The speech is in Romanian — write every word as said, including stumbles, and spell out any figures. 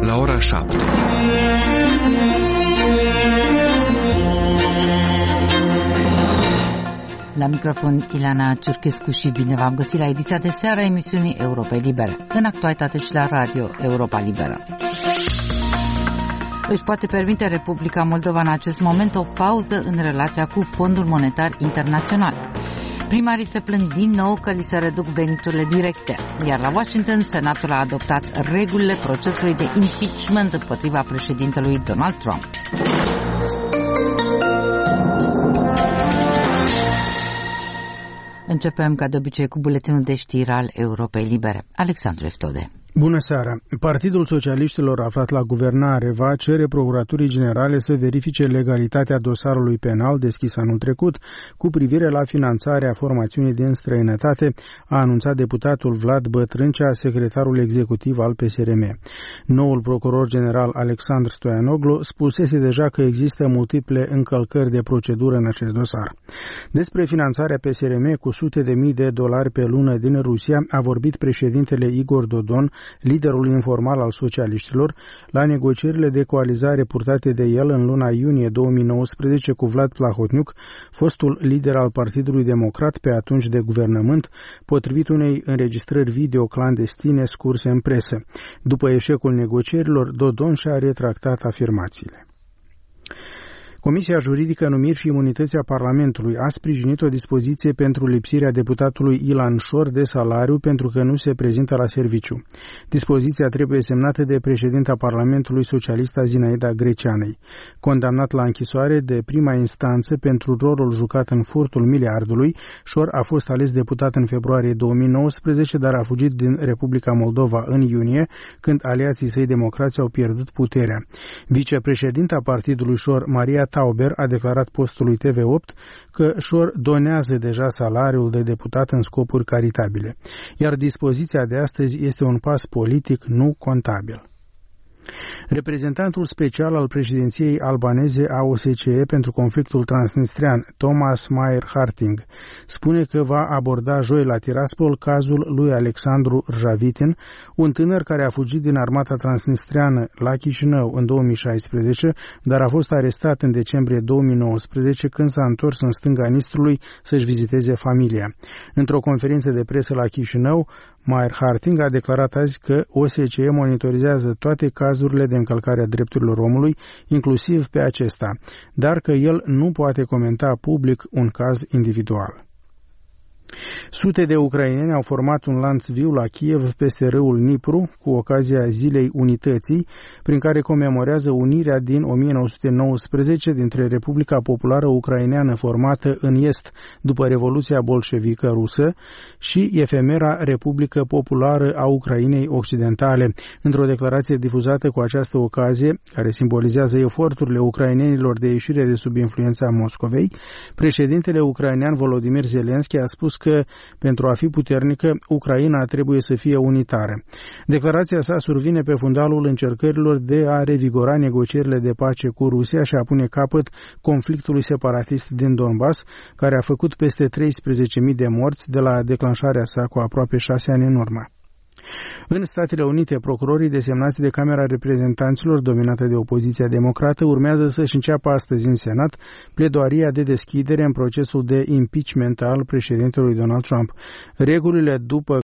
la ora șapte. La microfon Ileana Ciurchescu și bine v-am găsit la ediția de seară a emisiunii Europei Libere, în actualitate și la Radio Europa Liberă. Își poate permite Republica Moldova în acest moment o pauză în relația cu Fondul Monetar Internațional. Primarii se plâng din nou că li se reduc veniturile directe, iar la Washington Senatul a adoptat regulile procesului de impeachment împotriva președintelui Donald Trump. Începem ca de obicei cu buletinul de știri al Europei Libere. Alexandru Eftode. Bună seara! Partidul Socialiștilor aflat la guvernare va cere Procuraturii Generale să verifice legalitatea dosarului penal deschis anul trecut cu privire la finanțarea formațiunii din străinătate, a anunțat deputatul Vlad Bătrâncea, secretarul executiv al P S R M. Noul procuror general Alexandru Stoianoglu spusese deja că există multiple încălcări de procedură în acest dosar. Despre finanțarea P S R M cu sute de mii de dolari pe lună din Rusia a vorbit președintele Igor Dodon, liderul informal al socialiștilor, la negocierile de coalizare purtate de el în luna iunie două mii nouăsprezece cu Vlad Plahotniuc, fostul lider al Partidului Democrat pe atunci de guvernământ, potrivit unei înregistrări video clandestine scurse în presă. După eșecul negocierilor, Dodon și-a retractat afirmațiile. Comisia Juridică, Numiri și Imunități a Parlamentului a sprijinit o dispoziție pentru lipsirea deputatului Ilan Șor de salariu pentru că nu se prezintă la serviciu. Dispoziția trebuie semnată de președinta Parlamentului socialista Zinaida Greceanei. Condamnat la închisoare de prima instanță pentru rolul jucat în furtul miliardului, Șor a fost ales deputat în februarie două mii nouăsprezece, dar a fugit din Republica Moldova în iunie, când aliații săi democrați au pierdut puterea. Vicepreședinta partidului Șor, Maria Tauber, a declarat postului T V opt că Șor donează deja salariul de deputat în scopuri caritabile, iar dispoziția de astăzi este un pas politic, nu contabil. Reprezentantul special al președinției albaneze a O S C E pentru conflictul transnistrian, Thomas Mayer Harting, spune că va aborda joi la Tiraspol cazul lui Alexandru Rjavitin, un tânăr care a fugit din armata transnistriană la Chișinău în două mii șaisprezece, dar a fost arestat în decembrie două mii nouăsprezece când s-a întors în stânga Nistrului să-și viziteze familia. Într-o conferință de presă la Chișinău, Mayer Harting a declarat azi că O S C E monitorizează toate cazurile de încălcare a drepturilor omului, inclusiv pe acesta, dar că el nu poate comenta public un caz individual. Sute de ucraineni au format un lanț viu la Kiev peste râul Nipru cu ocazia Zilei Unității, prin care comemorează unirea din o mie nouă sute nouăsprezece dintre Republica Populară Ucraineană formată în est după Revoluția Bolșevică rusă și efemera Republică Populară a Ucrainei Occidentale. Într-o declarație difuzată cu această ocazie, care simbolizează eforturile ucrainenilor de ieșire de sub influența Moscovei, președintele ucrainean Volodymyr Zelensky a spus că, pentru a fi puternică, Ucraina trebuie să fie unitară. Declarația sa survine pe fundalul încercărilor de a revigora negocierile de pace cu Rusia și a pune capăt conflictului separatist din Donbass, care a făcut peste treisprezece mii de morți de la declanșarea sa cu aproape șase ani în urmă. În Statele Unite, procurorii desemnați de Camera Reprezentanților, dominată de opoziția democrată, urmează să-și înceapă astăzi în Senat pledoaria de deschidere în procesul de impeachment al președintelui Donald Trump. Regulile după